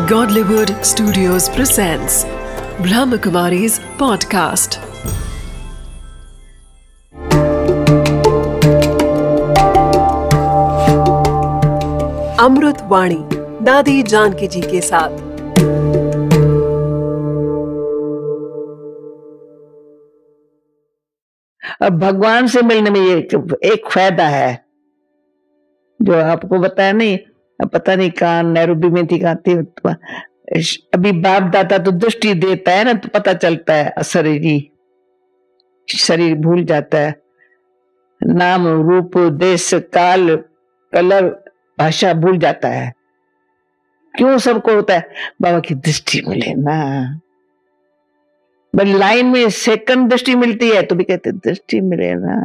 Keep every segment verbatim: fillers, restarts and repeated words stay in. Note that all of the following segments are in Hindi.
Godlywood Studios presents Brahmakumari's podcast. अमृत वाणी दादी जानकी जी के साथ। अब भगवान से मिलने में ये एक फायदा है जो आपको बताया नहीं, अब पता नहीं कहाँ नैरोबी में थी, कहाँ थी। अभी बाप दादा तो दृष्टि देता है ना, तो पता चलता है अशरीरी शरीर भूल जाता है। नाम रूप देश काल कलर भाषा भूल जाता है। क्यों सबको होता है? बाबा की दृष्टि मिले ना। बस लाइन में सेकंड दृष्टि मिलती है तो भी कहते दृष्टि मिले ना।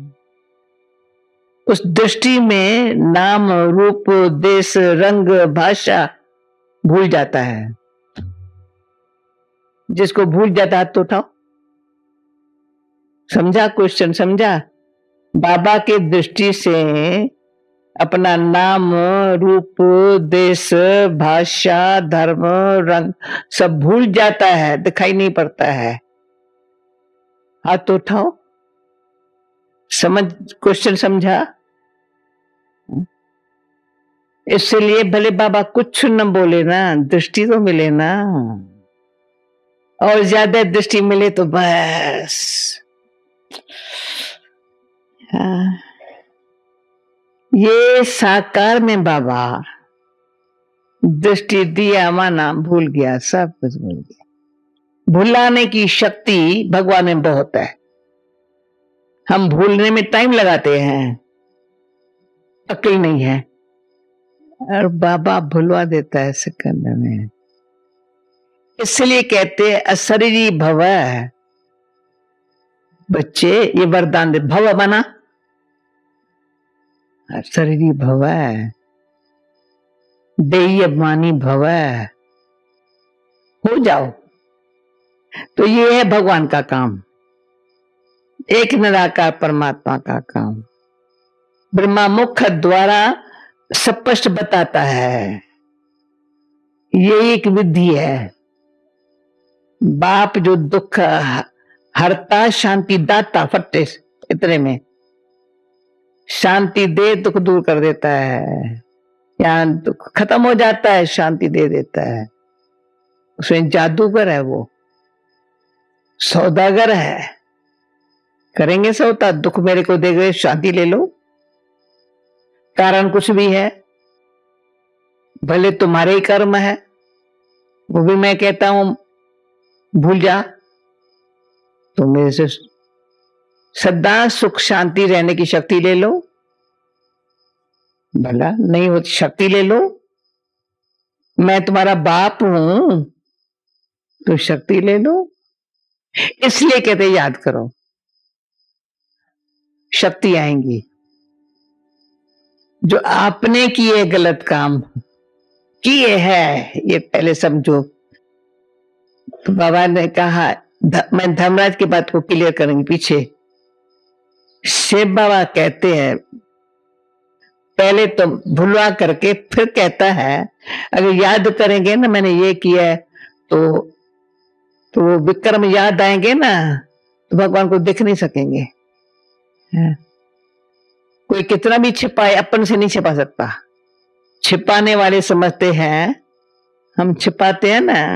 उस दृष्टि में नाम रूप देश रंग भाषा भूल जाता है। जिसको भूल जाता है तो उठाओ। समझा क्वेश्चन? समझा? बाबा की दृष्टि से अपना नाम रूप देश भाषा धर्म रंग सब भूल जाता है, दिखाई नहीं पड़ता है। हाथ तो उठाओ। समझ क्वेश्चन? समझा? इसलिए भले बाबा कुछ न बोले ना, दृष्टि तो मिले ना। और ज्यादा दृष्टि मिले तो बस हाँ। ये साकार में बाबा दृष्टि दिया, माना भूल गया, सब कुछ भूल गया। भुलाने की शक्ति भगवान में बहुत है। हम भूलने में टाइम लगाते हैं, अकल नहीं है। और बाबा भुलवा देता है सेकंड में। इसलिए कहते हैं अशरीरी भव। बच्चे ये वरदान दे, भव बना अशरीरी भव देयमानी भव, हो जाओ। तो ये है भगवान का काम, एक निराकार परमात्मा का काम। ब्रह्मा मुख द्वारा स्पष्ट बताता है। ये एक विधि है। बाप जो दुख हरता शांति दाता, फट्टे इतने में शांति दे दुख दूर कर देता है। यहाँ दुख खत्म हो जाता है, शांति दे देता है। उसमें जादूगर है, वो सौदागर है। करेंगे सौदा, दुख मेरे को दे गए, शांति ले लो। कारण कुछ भी है, भले तुम्हारे ही कर्म है, वो भी मैं कहता हूं भूल जा। तो मेरे से सदा सुख शांति रहने की शक्ति ले लो। भला नहीं होती शक्ति ले लो। मैं तुम्हारा बाप हूं तो शक्ति ले लो। इसलिए कहते याद करो, शक्ति आएंगी। जो आपने किए गलत काम किए हैं, ये पहले समझो। तो बाबा ने कहा, ध, मैं धर्मराज की बात को क्लियर करेंगे पीछे। शिव बाबा कहते हैं पहले तो भुलवा करके फिर कहता है अगर याद करेंगे ना मैंने ये किया है, तो तो वो विक्रम याद आएंगे ना, तो भगवान को देख नहीं सकेंगे। है? कोई कितना भी छिपाए, अपन से नहीं छिपा सकता। छिपाने वाले समझते हैं हम छिपाते हैं ना,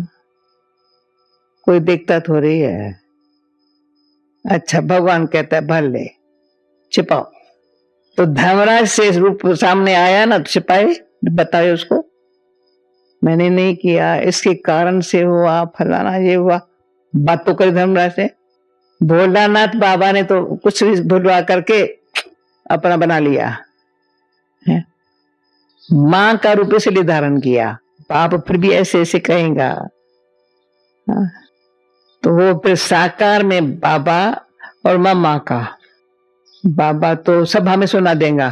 कोई देखता थोड़ी है। अच्छा, भगवान कहता है भले छिपाओ। तो धर्मराज से रूप सामने आया ना, तो छिपाए, बताए उसको मैंने नहीं किया, इसके कारण से हुआ, फलाना ये हुआ। बात तो करे धर्मराज से। भोलानाथ बाबा ने तो कुछ भी भुलवा करके अपना बना लिया है। मां का रूप इसलिए धारण किया। बाप फिर भी ऐसे ऐसे कहेगा। हाँ? तो वो फिर साकार में बाबा और मां मां का। बाबा तो सभा में सुना देगा,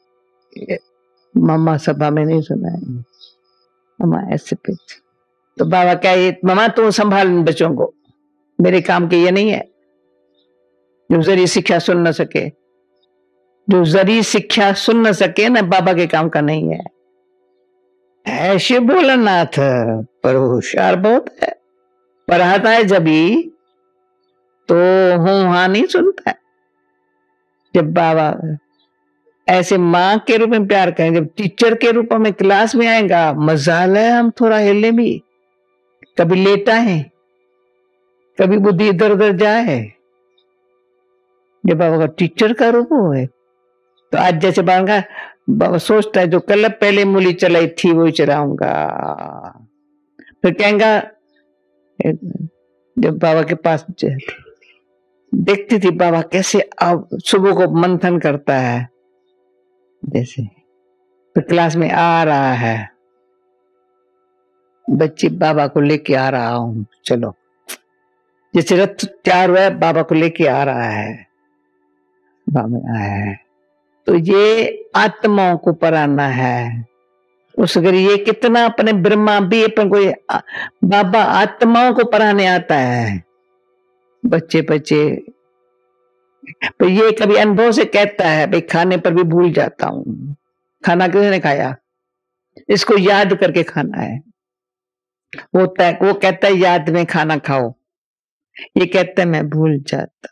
मामा सभा में नहीं सुनाएंगे। मामा ऐसे पे। तो बाबा क्या ये मामा तू संभाल बच्चों को, मेरे काम के ये नहीं है। जो जरी शिक्षा सुन न सके, जो जरी शिक्षा सुन न सके ना, बाबा के काम का नहीं है। ऐसे भोलानाथ पर होशियार बहुत है, पढ़ाता है जब ही तो हूं हाँ नहीं सुनता है। जब बाबा ऐसे माँ के रूप में प्यार करें, जब टीचर के रूप में क्लास में आएगा, मजाल है हम थोड़ा हिले भी, कभी लेटा है, कभी बुद्धि इधर उधर जाए। जब बाबा का टीचर का रूप है तो आज जैसे बाबा बाबा सोचता है जो कल पहले मूली चलाई थी वही चलाऊंगा। फिर कहेंगा, जब बाबा के पास देखती थी बाबा कैसे अब सुबह को मंथन करता है, जैसे फिर क्लास में आ रहा है, बच्चे बाबा को लेके आ रहा हूं, चलो जैसे रथ तैयार हुआ है बाबा को लेके आ रहा है, बाबा आया है। तो ये आत्माओं को पराना है। उस अगर ये कितना अपने ब्रह्मा भी अपन को बाबा आत्माओं को पढ़ाने आता है। बच्चे बच्चे तो ये कभी अनुभव से कहता है भाई खाने पर भी भूल जाता हूं, खाना किसने खाया, इसको याद करके खाना है। वो तय वो कहता है याद में खाना खाओ, ये कहता है मैं भूल जाता।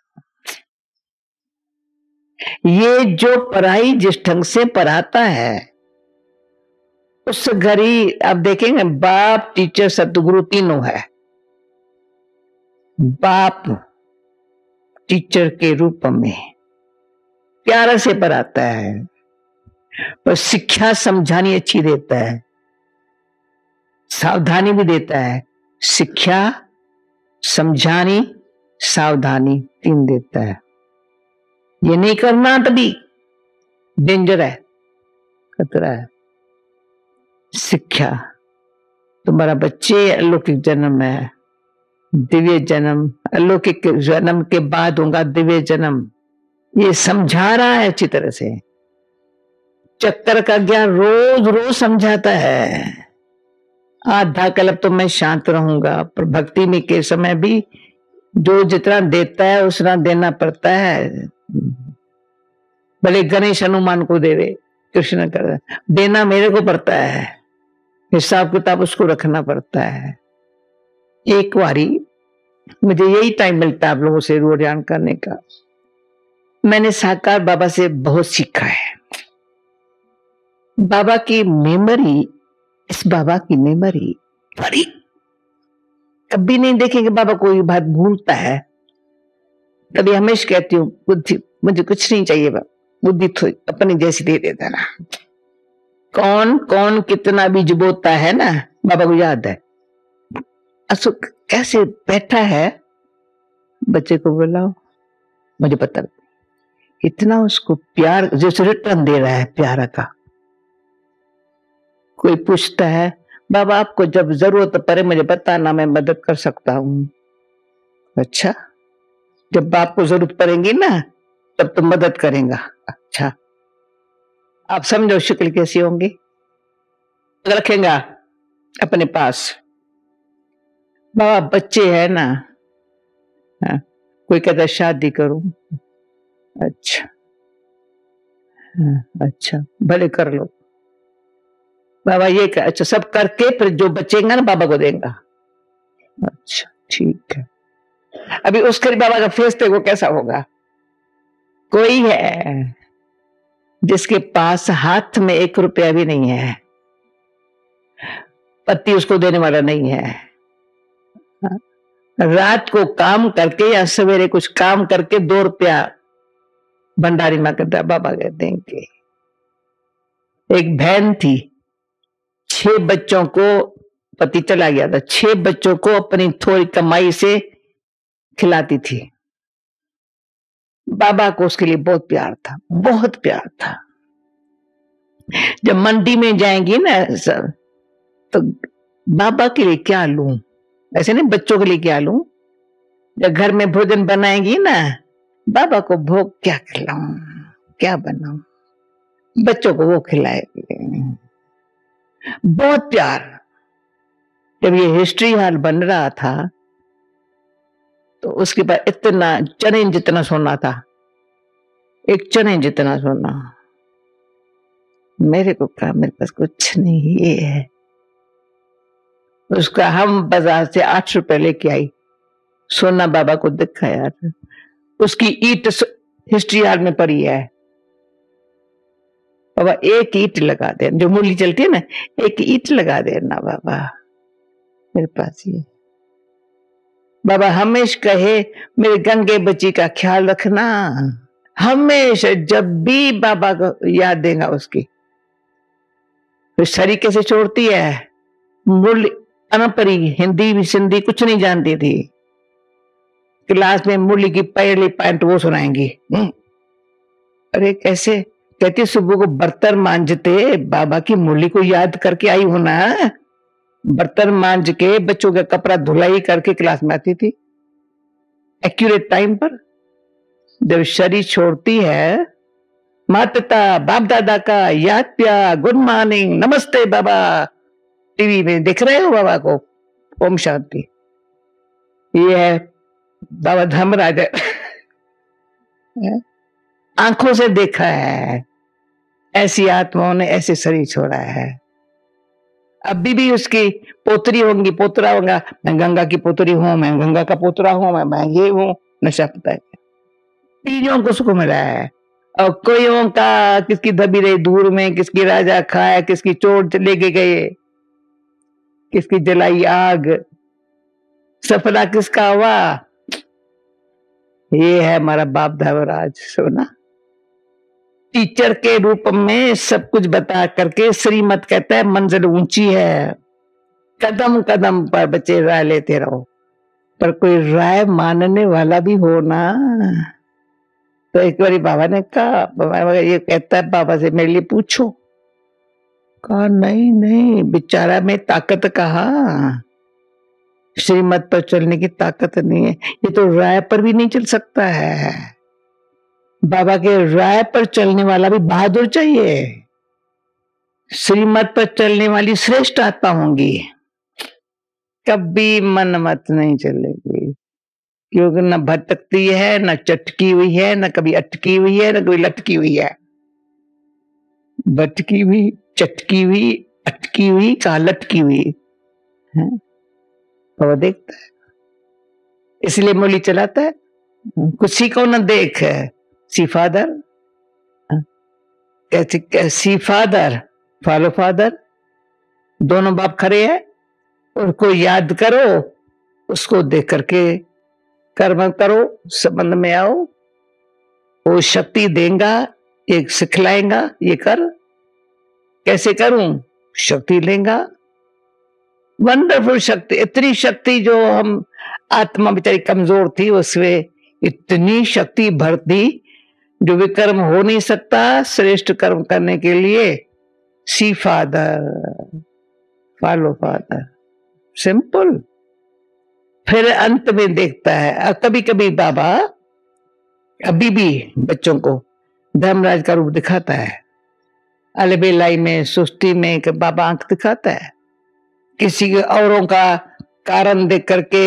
ये जो पढ़ाई जिस ढंग से पढ़ाता है उस घड़ी आप देखेंगे बाप टीचर सतगुरु तीनों है। बाप टीचर के रूप में प्यार से पढ़ाता है और शिक्षा समझानी अच्छी देता है, सावधानी भी देता है। शिक्षा समझानी सावधानी तीन देता है। ये नहीं करना तभी डेंजर है, खतरा है। शिक्षा तुम्हारा बच्चे अलौकिक जन्म है, दिव्य जन्म, अलौकिक जन्म के बाद होगा दिव्य जन्म। ये समझा रहा है अच्छी तरह से, चक्कर का ज्ञान रोज रोज समझाता है। आधा कल्प तो मैं शांत रहूंगा, पर भक्ति में के समय भी जो जितना देता है उतना देना पड़ता है। भले गणेश हनुमान को दे दे, कृष्ण कर देना मेरे को पड़ता है, हिसाब किताब उसको रखना पड़ता है। एक बारी मुझे यही टाइम मिलता है आप लोगों से रोज ध्यान करने का। मैंने साकार बाबा से बहुत सीखा है। बाबा की मेमोरी, इस बाबा की मेमोरी बड़ी, कभी नहीं देखेंगे बाबा कोई बात भूलता है। कभी हमेशा कहती हूँ बुद्धि मुझे कुछ नहीं चाहिए, बुद्धि थोड़ी अपनी जैसी दे देता ना। कौन कौन कितना बीज बोता है ना, बाबा को याद है। असु कैसे बैठा है, बच्चे को बुलाओ, मुझे पता इतना उसको प्यार जैसे रिटर्न दे रहा है प्यारा का। कोई पूछता है बाबा आपको जब जरूरत पड़े मुझे बताना, मैं मदद कर सकता हूं। अच्छा, जब बाप को जरूरत पड़ेगी ना तब तो मदद करेगा। अच्छा, आप समझो शक्ल कैसी होंगी, रखेगा अपने पास। बाबा बच्चे है ना, हाँ, कोई कहता शादी करूं, अच्छा हाँ, अच्छा भले कर लो बाबा ये कर, अच्छा सब करके फिर जो बचेगा ना बाबा को देगा। अच्छा ठीक है। अभी उसके बाबा का फेस देखो कैसा होगा। कोई है जिसके पास हाथ में एक रुपया भी नहीं है, पति उसको देने वाला नहीं है, रात को काम करके या सवेरे कुछ काम करके दो रुपया भंडारी मां कहता बाबा के देंगे। एक बहन थी, छह बच्चों को पति चला गया था, छह बच्चों को अपनी थोड़ी कमाई से खिलाती थी। बाबा को उसके लिए बहुत प्यार था, बहुत प्यार था। जब मंडी में जाएंगी ना सब तो बाबा के लिए क्या लूं, ऐसे नहीं बच्चों के लिए क्या लूं। जब घर में भोजन बनाएंगी ना, बाबा को भोग क्या खिलाऊं, क्या बनाऊं, बच्चों को वो खिलाएगी। बहुत प्यार। जब ये हिस्ट्री हॉल बन रहा था तो उसके बाद इतना चने जितना सोना था, एक चने जितना सोना। मेरे को कहा मेरे पास कुछ नहीं, ये है उसका हम बाजार से आठ रुपए लेके आई, सोना बाबा को दिखाया, उसकी ईट हिस्ट्री हाल में पड़ी है। बाबा एक ईट लगा दे, जो मूली चलती है ना, एक ईट लगा देना बाबा मेरे पास। ये बाबा हमेशा कहे मेरे गंगे बच्ची का ख्याल रखना, हमेशा जब भी बाबा को याद देगा उसकी। फिर शरीर कैसे छोड़ती है, मूल अनपरी, हिंदी भी सिंधी कुछ नहीं जानती थी, क्लास में मुरली की पहली पॉइंट वो सुनाएंगी। अरे कैसे, कहती सुबह को बर्तन मांजते बाबा की मुरली को याद करके आई हो ना, बर्तन मांज के बच्चों का कपड़ा धुलाई करके क्लास में आती थी एक्यूरेट टाइम पर। जब शरीर छोड़ती है, माता पिता बाप दादा का याद प्या, गुड मॉर्निंग, नमस्ते बाबा, टीवी में देख रहे हो बाबा को, ओम शांति। ये है बाबा धर्मराज, आंखों से देखा है, ऐसी आत्माओं ने ऐसे शरीर छोड़ा है। अभी भी उसकी पोतरी होंगी, पोतरा होगा, मैं गंगा की पोतरी हूं, मैं गंगा का पोतरा हूं, मैं, मैं ये हूं, नशा पता है। तीनों को सुख मिला है, और कोईयों का किसकी दबी रही दूर में, किसकी राजा खाया, किसकी चोट लेके गए, किसकी जलाई आग, सपना किसका हुआ। ये है हमारा बाप धर्मराज सोना, टीचर के रूप में सब कुछ बता करके श्रीमत कहता है मंजिल ऊंची है, कदम कदम पर बच्चे राय लेते रहो, पर कोई राय मानने वाला भी हो ना। तो एक बारी बाबा ने कहा, बाबा ये कहता है बाबा से मेरे लिए पूछो, कहा नहीं नहीं बेचारा में ताकत कहा, श्रीमत पर चलने की ताकत नहीं है, ये तो राय पर भी नहीं चल सकता है। बाबा के राय पर चलने वाला भी बहादुर चाहिए, श्रीमत पर चलने वाली श्रेष्ठ आत्मा होंगी, कभी मन मत नहीं चलेगी, क्योंकि न भटकती है, न चटकी हुई है, न कभी अटकी हुई है, न कभी लटकी हुई है। भटकी हुई, चटकी हुई, अटकी हुई, कहा लटकी हुई है, वो देखता है, इसलिए मुरली चलाता है। कुछ को न देख सी फादर, कैसे सी फादर फॉलो फादर, दोनों बाप खड़े हैं, उनको याद करो, उसको देख करके कर्म करो, संबंध में आओ, वो शक्ति देगा, एक सिखलाएगा, ये कर, कैसे करूं, शक्ति लेगा, वंडरफुल शक्ति, इतनी शक्ति जो हम आत्मा बेचारी कमजोर थी, उसमें इतनी शक्ति भर दी जो विकर्म हो नहीं सकता, श्रेष्ठ कर्म करने के लिए see father follow father, simple. फिर अंत में देखता है, और कभी कभी बाबा अभी भी बच्चों को धर्मराज का रूप दिखाता है, अलबेलाई में, सुस्ती में, कि बाबा आंख दिखाता है, किसी औरों का कारण देख करके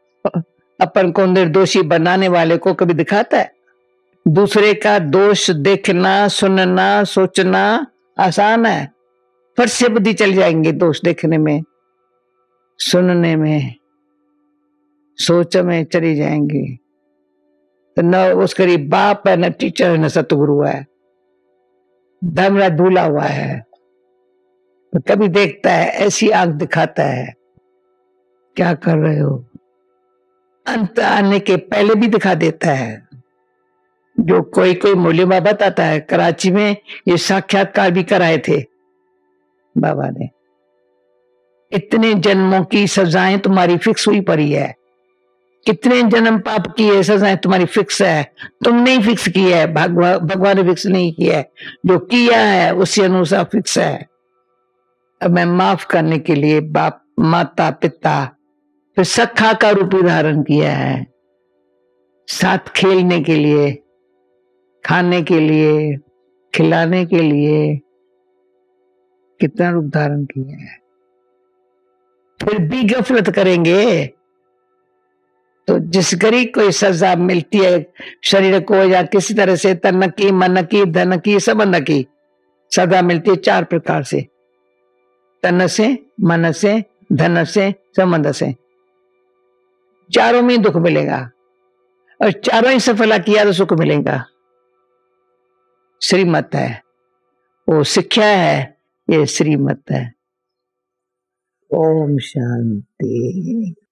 अपन को निर्दोषी बनाने वाले को कभी दिखाता है। दूसरे का दोष देखना, सुनना, सोचना आसान है, फट से बुद्धि चल जाएंगे दोष देखने में, सुनने में, सोच में चली जाएंगी। तो न उसके लिए बाप है, न टीचर है, न सतगुरु है, धर्मराज भूला हुआ है। तो कभी देखता है, ऐसी आंख दिखाता है, क्या कर रहे हो, अंत आने के पहले भी दिखा देता है। जो कोई कोई मौलवी बताता है, कराची में ये साक्षात्कार भी कराए थे बाबा ने, इतने जन्मों की सजाएं तुम्हारी फिक्स हुई पड़ी है, कितने जन्म पाप की है, सजाएं तुम्हारी फिक्स है, तुमने ही फिक्स की है, भगवान ने फिक्स नहीं किया है, जो किया है उसी अनुसार फिक्स है। अब मैं माफ करने के लिए बाप, माता, पिता, फिर सखा का रूप धारण किया है, साथ खेलने के लिए, खाने के लिए, खिलाने के लिए, कितना रूप धारण किया है। फिर भी गफलत करेंगे तो जिस गरीब को सजा मिलती है शरीर को, या किसी तरह से तन की, मन की, धन की, संबंध की सजा मिलती है चार प्रकार से, तन से, मन से, धन से, संबंध से, चारों में दुख मिलेगा और चारों ही सफला किया तो सुख मिलेगा। श्रीमत है, वो शिक्षा है, ये श्रीमत है। ओम शांति।